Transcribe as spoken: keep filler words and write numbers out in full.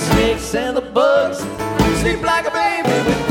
snakes and the bugs. Sleep like a baby with